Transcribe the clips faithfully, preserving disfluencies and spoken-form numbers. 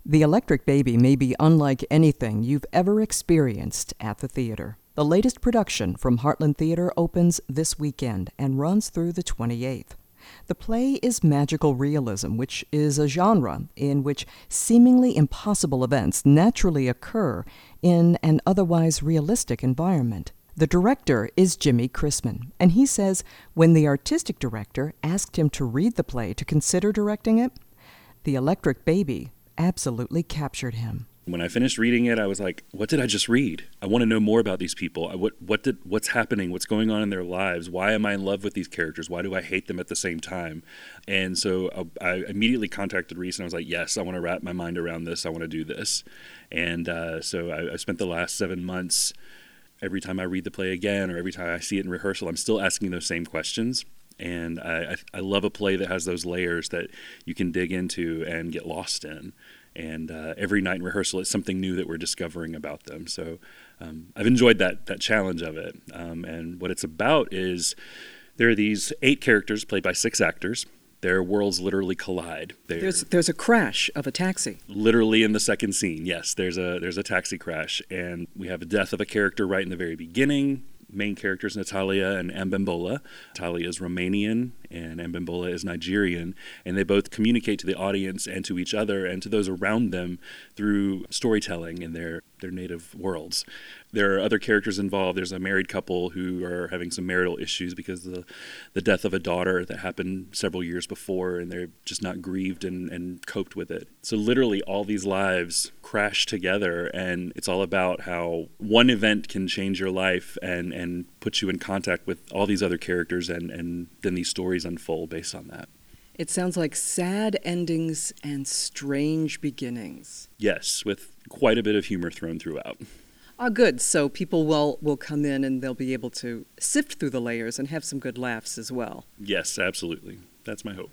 The Electric Baby may be unlike anything you've ever experienced at the theater. The latest production from Heartland Theater opens this weekend and runs through the twenty-eighth. The play is magical realism, which is a genre in which seemingly impossible events naturally occur in an otherwise realistic environment. The director is Jimmy Chrisman, and he says when the artistic director asked him to read the play to consider directing it, The Electric Baby absolutely captured him. When I finished reading it, I was like, what did I just read? I want to know more about these people. I, what what did what's happening? What's going on in their lives? Why am I in love with these characters? Why do I hate them at the same time? And so I, I immediately contacted Reese and I was like, yes, I want to wrap my mind around this. I want to do this. And uh, so I, I spent the last seven months, every time I read the play again or every time I see it in rehearsal, I'm still asking those same questions. And I, I, I love a play that has those layers that you can dig into and get lost in. And uh, every night in rehearsal, it's something new that we're discovering about them. So um, I've enjoyed that that challenge of it. Um, and what it's about is there are these eight characters played by six actors. Their worlds literally collide. They're there's there's a crash of a taxi. Literally in the second scene, yes. There's a there's a taxi crash, and we have a death of a character right in the very beginning. Main characters, Natalia and Ambimbola. Natalia is Romanian and Ambimbola is Nigerian, and they both communicate to the audience and to each other and to those around them through storytelling in their, their native worlds. There are other characters involved. There's a married couple who are having some marital issues because of the, the death of a daughter that happened several years before, and they're just not grieved and, and coped with it. So literally all these lives crash together, and it's all about how one event can change your life and, and put you in contact with all these other characters, and, and then these stories unfold based on that. It sounds like sad endings and strange beginnings. Yes, with quite a bit of humor thrown throughout. Ah, good. So people will, will come in and they'll be able to sift through the layers and have some good laughs as well. Yes, absolutely. That's my hope.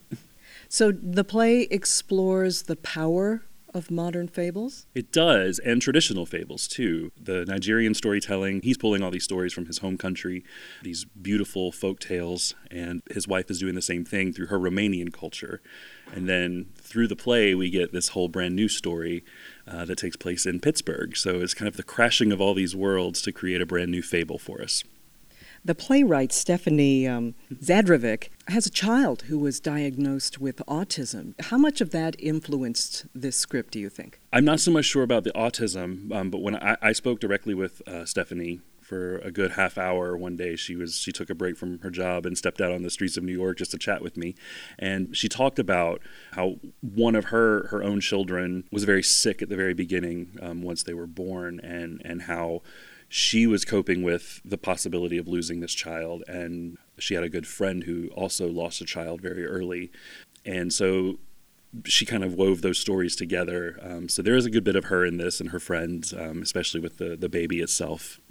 So the play explores the power of modern fables? It does, and traditional fables, too. The Nigerian storytelling, he's pulling all these stories from his home country, these beautiful folk tales, and his wife is doing the same thing through her Romanian culture. And then through the play, we get this whole brand new story uh, that takes place in Pittsburgh. So it's kind of the crashing of all these worlds to create a brand new fable for us. The playwright Stephanie um, Zadrovic has a child who was diagnosed with autism. How much of that influenced this script, do you think? I'm not so much sure about the autism, um, but when I, I spoke directly with uh, Stephanie for a good half hour one day, she was she took a break from her job and stepped out on the streets of New York just to chat with me. And she talked about how one of her, her own children was very sick at the very beginning um, once they were born, and, and how she was coping with the possibility of losing this child, and she had a good friend who also lost a child very early. And so she kind of wove those stories together. Um, so there is a good bit of her in this and her friends, um, especially with the, the baby itself.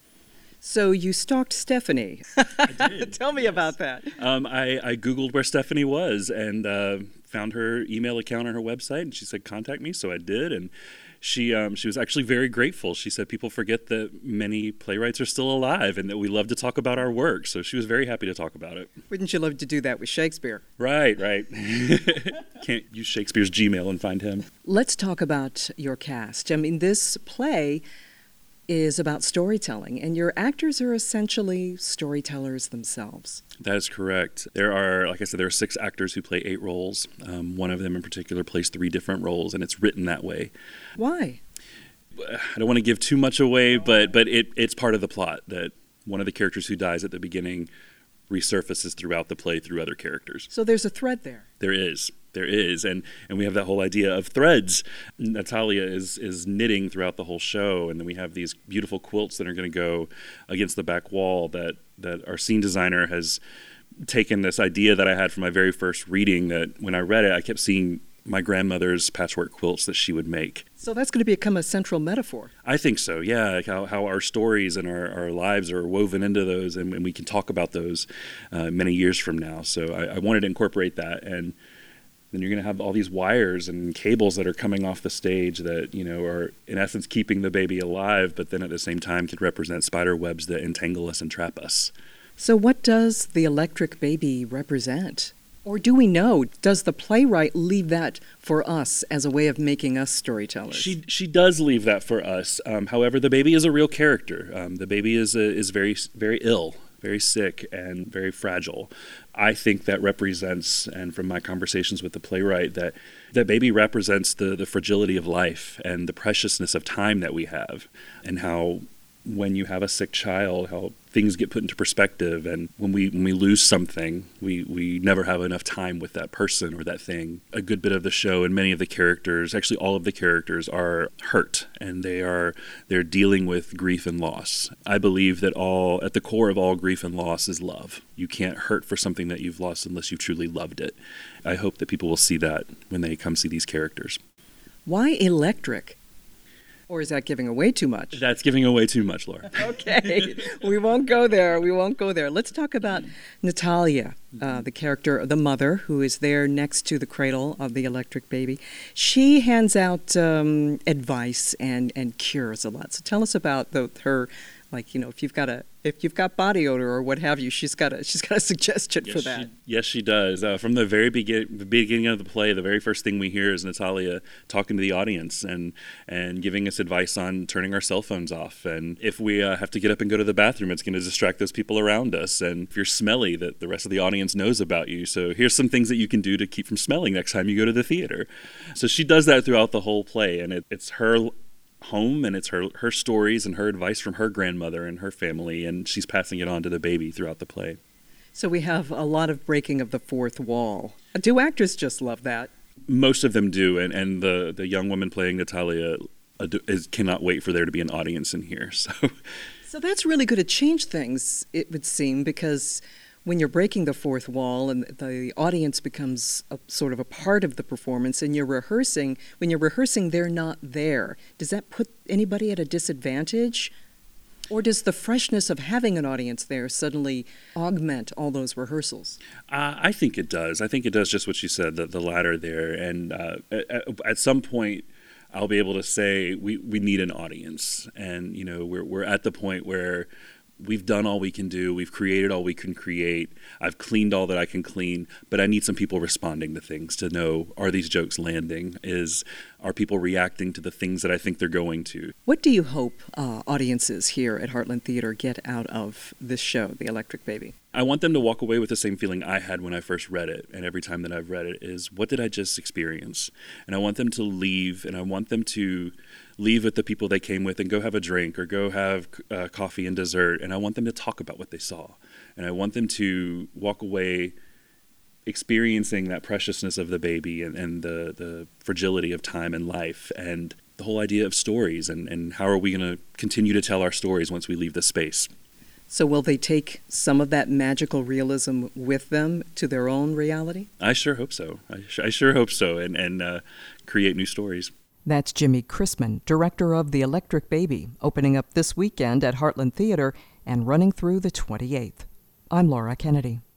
So you stalked Stephanie. I did. Tell me yes. about that. Um, I, I Googled where Stephanie was and uh, found her email account on her website, and she said, contact me. So I did, and She um, she was actually very grateful. She said people forget that many playwrights are still alive and that we love to talk about our work. So she was very happy to talk about it. Wouldn't you love to do that with Shakespeare? Right, right. Can't use Shakespeare's Gmail and find him. Let's talk about your cast. I mean, this play is about storytelling, and your actors are essentially storytellers themselves. That is correct. There are, like I said, there are six actors who play eight roles. Um, one of them in particular plays three different roles, and it's written that way. Why? I don't want to give too much away, but but it, it's part of the plot that one of the characters who dies at the beginning resurfaces throughout the play through other characters. So there's a thread there. There is. There is. And, and we have that whole idea of threads. Natalia is, is knitting throughout the whole show, and then we have these beautiful quilts that are going to go against the back wall that, that our scene designer has taken this idea that I had from my very first reading, that when I read it, I kept seeing my grandmother's patchwork quilts that she would make. So that's going to become a central metaphor. I think so, yeah, like how, how our stories and our, our lives are woven into those, and, and we can talk about those uh, many years from now. So I, I wanted to incorporate that, and then you're going to have all these wires and cables that are coming off the stage that, you know, are in essence keeping the baby alive, but then at the same time can represent spider webs that entangle us and trap us. So what does the Electric Baby represent? Or do we know? Does the playwright leave that for us as a way of making us storytellers? She she does leave that for us. Um, however, the baby is a real character. Um, the baby is a, is very very ill, very sick, and very fragile. I think that represents, and from my conversations with the playwright, that that baby represents the the fragility of life and the preciousness of time that we have, and how when you have a sick child, how things get put into perspective, and when we when we lose something, we, we never have enough time with that person or that thing. A good bit of the show and many of the characters, actually all of the characters, are hurt, and they are they're dealing with grief and loss. I believe that all at the core of all grief and loss is love. You can't hurt for something that you've lost unless you truly loved it. I hope that people will see that when they come see these characters. Why electric? Or is that giving away too much? That's giving away too much, Laura. Okay, we won't go there. We won't go there. Let's talk about Natalia, uh, the character, the mother, who is there next to the cradle of the electric baby. She hands out um, advice and, and cures a lot. So tell us about the, her, like, you know, if you've got a if you've got body odor or what have you, she's got a she's got a suggestion yes, for that. She, yes, she does. Uh, from the very begin, the beginning of the play, the very first thing we hear is Natalia talking to the audience and and giving us advice on turning our cell phones off. And if we uh, have to get up and go to the bathroom, it's going to distract those people around us. And if you're smelly, that the rest of the audience knows about you. So here's some things that you can do to keep from smelling next time you go to the theater. So she does that throughout the whole play, and it, it's her home, and it's her her stories and her advice from her grandmother and her family, and she's passing it on to the baby throughout the play. So we have a lot of breaking of the fourth wall. Do actors just love that? Most of them do, and, and the, the young woman playing Natalia uh, is, cannot wait for there to be an audience in here. So, so that's really going to change things, it would seem, because when you're breaking the fourth wall and the audience becomes a, sort of a part of the performance, and you're rehearsing, when you're rehearsing, they're not there. Does that put anybody at a disadvantage? Or does the freshness of having an audience there suddenly augment all those rehearsals? Uh, I think it does. I think it does just what you said, the, the latter there. And uh, at, at some point, I'll be able to say we, we need an audience. And, you know, we're we're at the point where we've done all we can do. We've created all we can create. I've cleaned all that I can clean, but I need some people responding to things to know, are these jokes landing? Is are people reacting to the things that I think they're going to? What do you hope uh, audiences here at Heartland Theater get out of this show, The Electric Baby? I want them to walk away with the same feeling I had when I first read it, and every time that I've read it, is what did I just experience? And I want them to leave, and I want them to leave with the people they came with and go have a drink or go have uh, coffee and dessert, and I want them to talk about what they saw. And I want them to walk away experiencing that preciousness of the baby and, and the, the fragility of time and life and the whole idea of stories and, and how are we going to continue to tell our stories once we leave this space. So will they take some of that magical realism with them to their own reality? I sure hope so. I, sh- I sure hope so, and, and uh, create new stories. That's Jimmy Chrisman, director of The Electric Baby, opening up this weekend at Heartland Theater and running through the twenty-eighth. I'm Laura Kennedy.